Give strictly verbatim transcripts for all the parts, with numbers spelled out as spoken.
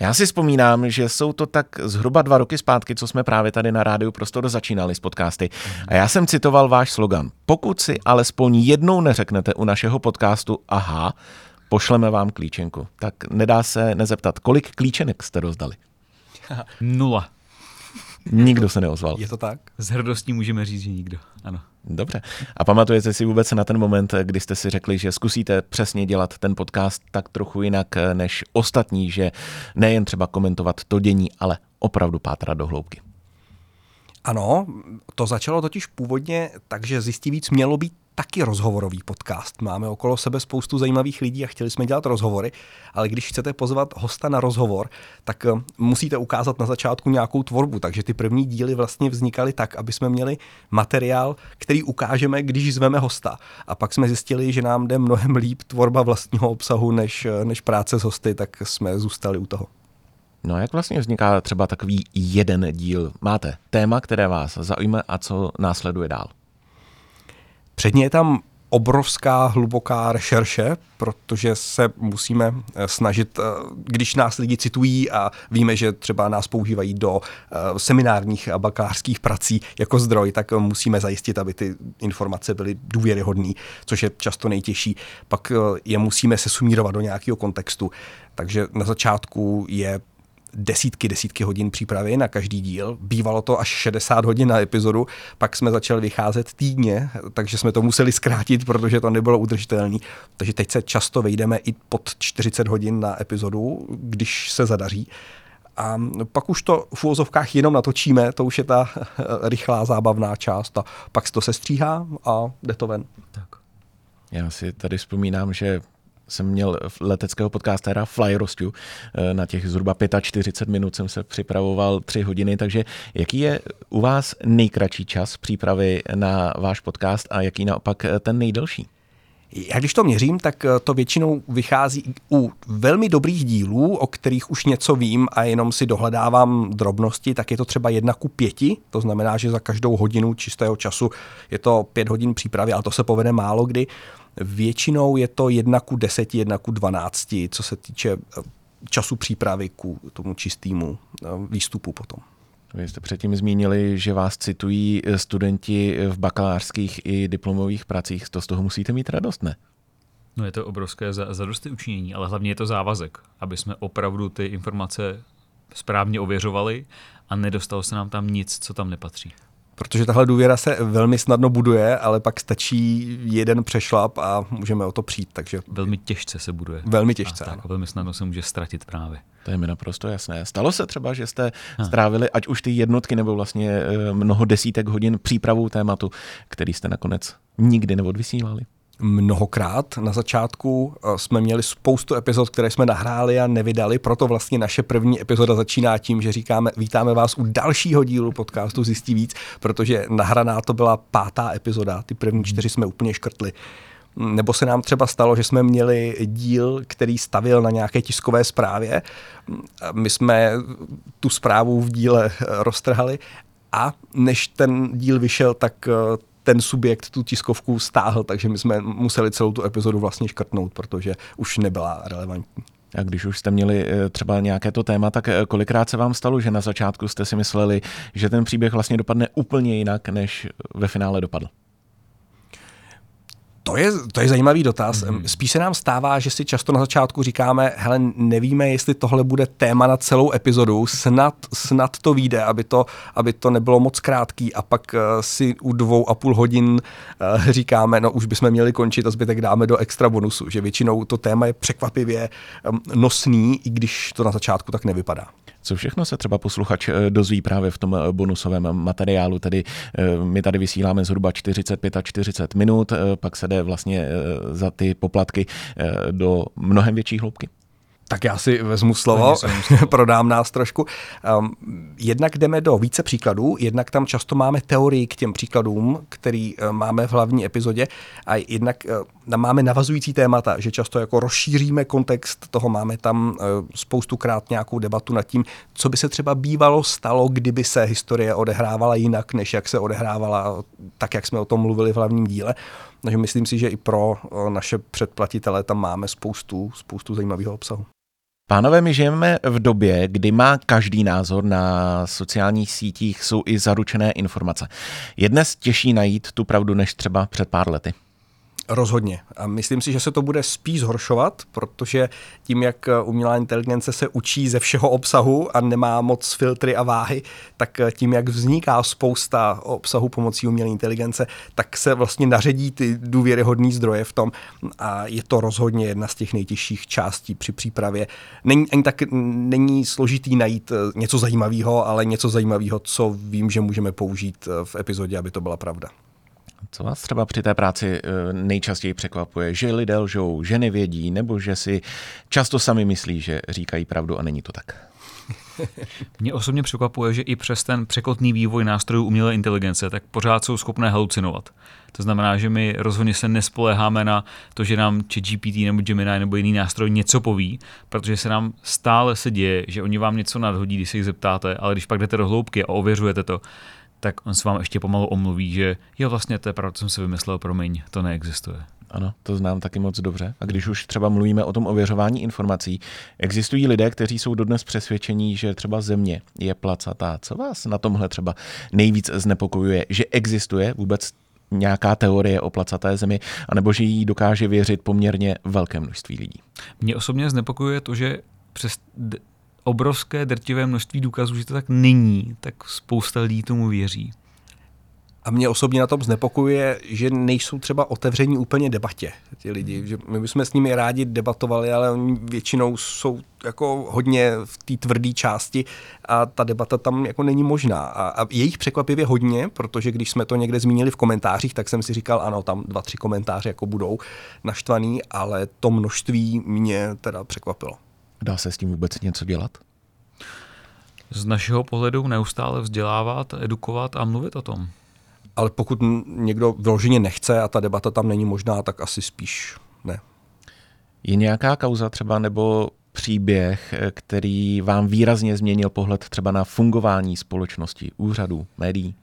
Já si vzpomínám, že jsou to tak zhruba dva roky zpátky, co jsme právě tady na Rádiu Prostor začínali s podcasty. A já jsem citoval váš slogan. Pokud si alespoň jednou neřeknete u našeho podcastu aha, pošleme vám klíčenku. Tak nedá se nezeptat, kolik klíčenek jste rozdali? Nula. Nikdo se neozval. Je to tak? S hrdostí můžeme říct, že nikdo. Ano. Dobře. A pamatujete si vůbec na ten moment, kdy jste si řekli, že zkusíte přesně dělat ten podcast tak trochu jinak než ostatní, že nejen třeba komentovat to dění, ale opravdu pátrat do hloubky? Ano, to začalo totiž původně tak, že Zjistí víc mělo být taky rozhovorový podcast. Máme okolo sebe spoustu zajímavých lidí a chtěli jsme dělat rozhovory, ale když chcete pozvat hosta na rozhovor, tak musíte ukázat na začátku nějakou tvorbu, takže ty první díly vlastně vznikaly tak, aby jsme měli materiál, který ukážeme, když zveme hosta. A pak jsme zjistili, že nám jde mnohem líp tvorba vlastního obsahu, než, než práce s hosty, tak jsme zůstali u toho. No jak vlastně vzniká třeba takový jeden díl? Máte téma, které vás zaujme a co následuje dál? Předně je tam obrovská, hluboká rešerše, protože se musíme snažit, když nás lidi citují a víme, že třeba nás používají do seminárních a bakalářských prací jako zdroj, tak musíme zajistit, aby ty informace byly důvěryhodné, což je často nejtěžší. Pak je musíme se sumírovat do nějakého kontextu. Takže na začátku je desítky, desítky hodin přípravy na každý díl. Bývalo to až šedesát hodin na epizodu, pak jsme začali vycházet týdně, takže jsme to museli zkrátit, protože to nebylo udržitelné. Takže teď se často vejdeme i pod čtyřicet hodin na epizodu, když se zadaří. A pak už to v uvozovkách jenom natočíme, to už je ta rychlá zábavná část a pak se to sestříhá a jde to ven. Tak. Já si tady vzpomínám, že jsem měl leteckého podcastera Flyrostu. Na těch zhruba čtyřicet pět minut jsem se připravoval tři hodiny, takže jaký je u vás nejkratší čas přípravy na váš podcast a jaký naopak ten nejdelší? Já když to měřím, tak to většinou vychází u velmi dobrých dílů, o kterých už něco vím a jenom si dohledávám drobnosti, tak je to třeba jedna ku pěti, to znamená, že za každou hodinu čistého času je to pět hodin přípravy, ale to se povede málo kdy. Většinou je to jedna ku deseti, jedna ku dvanácti, co se týče času přípravy ku tomu čistému výstupu potom. Vy jste předtím zmínili, že vás citují studenti v bakalářských i diplomových pracích. To z toho musíte mít radost, ne? No je to obrovské zadosti učinění, ale hlavně je to závazek, aby jsme opravdu ty informace správně ověřovali a nedostalo se nám tam nic, co tam nepatří. Protože tahle důvěra se velmi snadno buduje, ale pak stačí jeden přešlap a můžeme o to přijít. Takže velmi těžce se buduje. Velmi těžce. A tak, velmi snadno se může ztratit právě. To je mi naprosto jasné. Stalo se třeba, že jste strávili ať už ty jednotky nebo vlastně mnoho desítek hodin přípravou tématu, který jste nakonec nikdy neodvysílali? Mnohokrát. Na začátku jsme měli spoustu epizod, které jsme nahráli a nevydali, proto vlastně naše první epizoda začíná tím, že říkáme, vítáme vás u dalšího dílu podcastu Zjistí víc, protože nahraná to byla pátá epizoda, ty první čtyři jsme úplně škrtli. Nebo se nám třeba stalo, že jsme měli díl, který stavil na nějaké tiskové zprávě. My jsme tu zprávu v díle roztrhali a než ten díl vyšel, tak ten subjekt tu tiskovku stáhl, takže my jsme museli celou tu epizodu vlastně škrtnout, protože už nebyla relevantní. A když už jste měli třeba nějaké to téma, tak kolikrát se vám stalo, že na začátku jste si mysleli, že ten příběh vlastně dopadne úplně jinak, než ve finále dopadl? To je, to je zajímavý dotaz. Mm. Spíš se nám stává, že si často na začátku říkáme, hele, nevíme, jestli tohle bude téma na celou epizodu, snad, snad to vyjde, aby to, aby to nebylo moc krátký a pak uh, si u dvou a půl hodin uh, říkáme, no už bychom měli končit a zbytek dáme do extra bonusu, že většinou to téma je překvapivě um, nosný, i když to na začátku tak nevypadá. Co všechno se třeba posluchač dozví právě v tom bonusovém materiálu, tedy my tady vysíláme zhruba čtyřicet pět a čtyřicet minut, pak se jde vlastně za ty poplatky do mnohem větší hloubky? Tak já si vezmu slovo, prodám nás trošku. Um, jednak jdeme do více příkladů, jednak tam často máme teorii k těm příkladům, který uh, máme v hlavní epizodě a jednak uh, máme navazující témata, že často jako rozšíříme kontext toho, máme tam uh, spoustukrát nějakou debatu nad tím, co by se třeba bývalo stalo, kdyby se historie odehrávala jinak, než jak se odehrávala, tak jak jsme o tom mluvili v hlavním díle. Takže myslím si, že i pro uh, naše předplatitele tam máme spoustu, spoustu zajímavého obsahu. Pánové, my žijeme v době, kdy má každý názor, na sociálních sítích jsou i zaručené informace. Je dnes těžší najít tu pravdu než třeba před pár lety? Rozhodně. A myslím si, že se to bude spíš zhoršovat, protože tím, jak umělá inteligence se učí ze všeho obsahu a nemá moc filtry a váhy, tak tím, jak vzniká spousta obsahu pomocí umělé inteligence, tak se vlastně naředí ty důvěryhodné zdroje v tom a je to rozhodně jedna z těch nejtěžších částí při přípravě. Není, ani tak není složitý najít něco zajímavého, ale něco zajímavého, co vím, že můžeme použít v epizodě, aby to byla pravda. Co vás třeba při té práci nejčastěji překvapuje? Že lidé lžou, že nevědí, nebo že si často sami myslí, že říkají pravdu a není to tak? Mě osobně překvapuje, že i přes ten překotný vývoj nástrojů umělé inteligence, tak pořád jsou schopné halucinovat. To znamená, že my rozhodně se nespoléháme na to, že nám ChatGPT nebo Gemini nebo jiný nástroj něco poví, protože se nám stále se děje, že oni vám něco nadhodí, když se jich zeptáte, ale když pak jdete do hloubky a ověřujete to, tak on se vám ještě pomalu omluví, že jo, vlastně to je pravda, co jsem si vymyslel, promiň, to neexistuje. Ano, to znám taky moc dobře. A když už třeba mluvíme o tom ověřování informací, existují lidé, kteří jsou dodnes přesvědčení, že třeba Země je placatá. Co vás na tomhle třeba nejvíc znepokojuje? Že existuje vůbec nějaká teorie o placaté Zemi, anebo že jí dokáže věřit poměrně velké množství lidí? Mě osobně znepokojuje to, že přes d- obrovské drtivé množství důkazů, že to tak není, tak spousta lidí tomu věří. A mě osobně na tom znepokojuje, že nejsou třeba otevření úplně debatě ti lidi. Že my bychom s nimi rádi debatovali, ale oni většinou jsou jako hodně v té tvrdé části a ta debata tam jako není možná. A, a je jich překvapivě hodně, protože když jsme to někde zmínili v komentářích, tak jsem si říkal, ano, tam dva, tři komentáře jako budou naštvaný, ale to množství mě teda překvapilo. Dá se s tím vůbec něco dělat? Z našeho pohledu neustále vzdělávat, edukovat a mluvit o tom. Ale pokud někdo vyloženě nechce a ta debata tam není možná, tak asi spíš ne. Je nějaká kauza třeba nebo příběh, který vám výrazně změnil pohled třeba na fungování společnosti, úřadů, médií?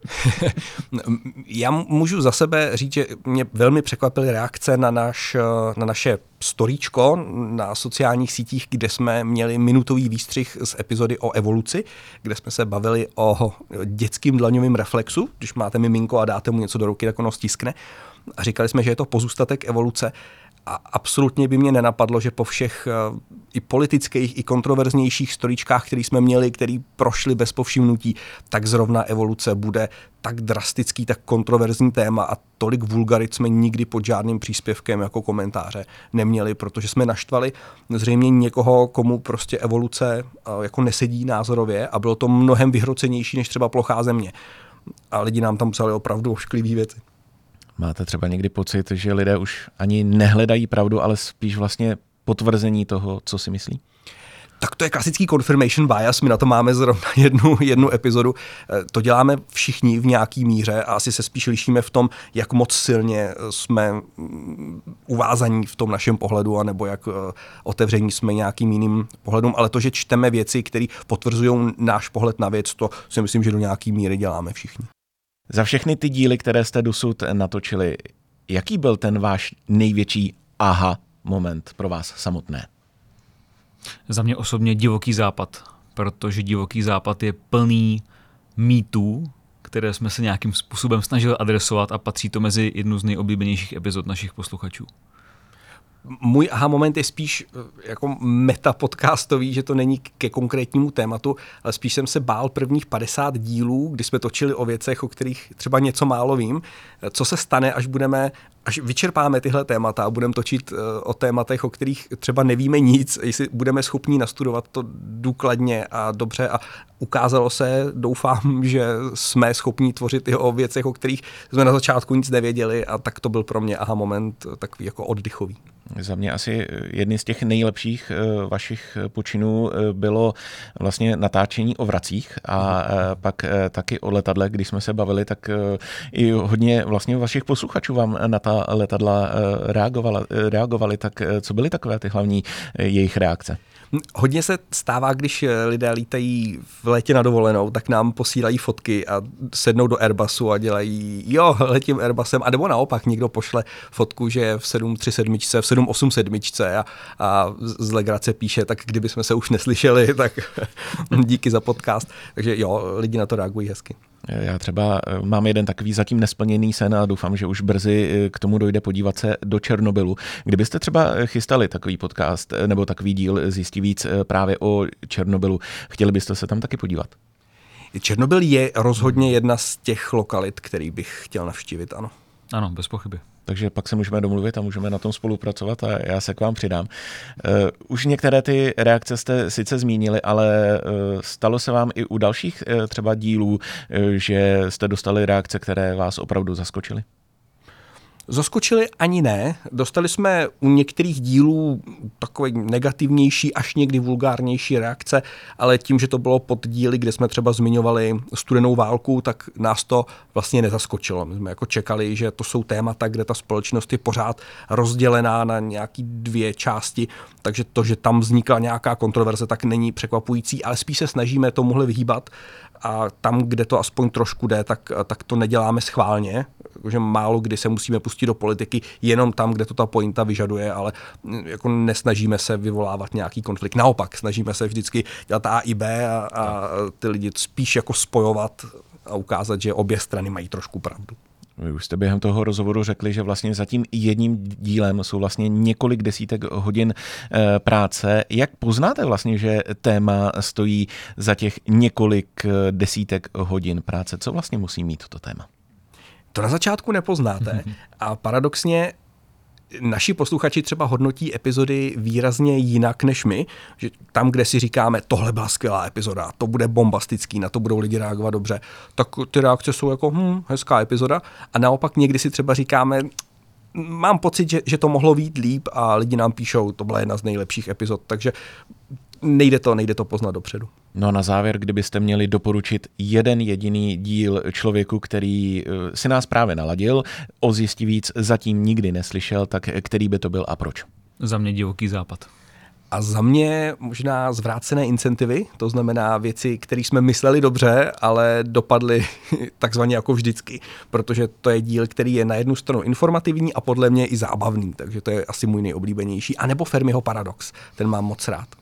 Já můžu za sebe říct, že mě velmi překvapily reakce na, naš, na naše storíčko na sociálních sítích, kde jsme měli minutový výstřih z epizody o evoluci, kde jsme se bavili o dětským dlaňovém reflexu. Když máte miminko a dáte mu něco do ruky, tak ono stiskne. A říkali jsme, že je to pozůstatek evoluce. A absolutně by mě nenapadlo, že po všech uh, i politických, i kontroverznějších storíčkách, které jsme měli, které prošly bez povšimnutí, tak zrovna evoluce bude tak drastický, tak kontroverzní téma a tolik vulgarit jsme nikdy pod žádným příspěvkem jako komentáře neměli, protože jsme naštvali zřejmě někoho, komu prostě evoluce uh, jako nesedí názorově a bylo to mnohem vyhrocenější než třeba plochá Země. A lidi nám tam psali opravdu ošklivý věci. Máte třeba někdy pocit, že lidé už ani nehledají pravdu, ale spíš vlastně potvrzení toho, co si myslí? Tak to je klasický confirmation bias, my na to máme zrovna jednu, jednu epizodu. To děláme všichni v nějaký míře a asi se spíš lišíme v tom, jak moc silně jsme uvázaní v tom našem pohledu, anebo jak otevření jsme nějakým jiným pohledům, ale to, že čteme věci, které potvrzují náš pohled na věc, to si myslím, že do nějaký míry děláme všichni. Za všechny ty díly, které jste dosud natočili, jaký byl ten váš největší aha moment pro vás samotné? Za mě osobně Divoký západ, protože Divoký západ je plný mýtů, které jsme se nějakým způsobem snažili adresovat a patří to mezi jednu z nejoblíbenějších epizod našich posluchačů. Můj aha moment je spíš jako meta podcastový, že to není ke konkrétnímu tématu, ale spíš jsem se bál prvních padesát dílů, kdy jsme točili o věcech, o kterých třeba něco málo vím. Co se stane, až budeme, až vyčerpáme tyhle témata a budeme točit o tématech, o kterých třeba nevíme nic, jestli budeme schopni nastudovat to důkladně a dobře a ukázalo se, doufám, že jsme schopni tvořit i o věcech, o kterých jsme na začátku nic nevěděli a tak to byl pro mě aha moment takový jako oddychový. Za mě asi jedný z těch nejlepších vašich počinů bylo vlastně natáčení o vracích a pak taky o letadle, když jsme se bavili, tak i hodně vlastně vašich posluchačů vám na ta letadla reagovali, reagovali. Tak co byly takové ty hlavní jejich reakce? Hodně se stává, když lidé lítají v létě na dovolenou, tak nám posílají fotky a sednou do Airbusu a dělají, jo, letím Airbusem, a nebo naopak někdo pošle fotku, že je v sedm tři sedm, v sedm osm sedm a, a z legrace píše, tak kdyby jsme se už neslyšeli, tak díky za podcast. Takže jo, lidi na to reagují hezky. Já třeba mám jeden takový zatím nesplněný sen a doufám, že už brzy k tomu dojde podívat se do Černobylu. Kdybyste třeba chystali takový podcast nebo takový díl Zjistí víc právě o Černobylu, chtěli byste se tam taky podívat? Černobyl je rozhodně jedna z těch lokalit, který bych chtěl navštívit, ano. Ano, bez pochyby. Takže pak se můžeme domluvit a můžeme na tom spolupracovat a já se k vám přidám. Uh, už některé ty reakce jste sice zmínili, ale uh, stalo se vám i u dalších uh, třeba dílů, uh, že jste dostali reakce, které vás opravdu zaskočily? Zaskočili ani ne. Dostali jsme u některých dílů takové negativnější, až někdy vulgárnější reakce, ale tím, že to bylo pod díly, kde jsme třeba zmiňovali studenou válku, tak nás to vlastně nezaskočilo. My jsme jako čekali, že to jsou témata, kde ta společnost je pořád rozdělená na nějaký dvě části, takže to, že tam vznikla nějaká kontroverze, tak není překvapující, ale spíš se snažíme tomuhle vyhýbat a tam, kde to aspoň trošku jde, tak, tak to neděláme schválně, že málo kdy se musíme pustit do politiky jenom tam, kde to ta pointa vyžaduje, ale jako nesnažíme se vyvolávat nějaký konflikt. Naopak, snažíme se vždycky dělat A i B a, a ty lidi spíš jako spojovat a ukázat, že obě strany mají trošku pravdu. Vy už jste během toho rozhovoru řekli, že vlastně za tím jedním dílem jsou vlastně několik desítek hodin e, práce. Jak poznáte vlastně, že téma stojí za těch několik desítek hodin práce? Co vlastně musí mít to téma? To na začátku nepoznáte a paradoxně naši posluchači třeba hodnotí epizody výrazně jinak než my, že tam, kde si říkáme, tohle byla skvělá epizoda, to bude bombastický, na to budou lidi reagovat dobře, tak ty reakce jsou jako hm, hezká epizoda a naopak někdy si třeba říkáme, mám pocit, že, že to mohlo být líp a lidi nám píšou, to byla jedna z nejlepších epizod, takže nejde to, nejde to poznat dopředu. No a na závěr, kdybyste měli doporučit jeden jediný díl člověku, který si nás právě naladil, o Zjistí víc zatím nikdy neslyšel, tak který by to byl a proč? Za mě Divoký západ. A za mě možná zvrácené incentivy, to znamená věci, které jsme mysleli dobře, ale dopadly takzvaně jako vždycky, protože to je díl, který je na jednu stranu informativní a podle mě i zábavný, takže to je asi můj nejoblíbenější. A nebo Fermiho paradox, ten mám moc rád.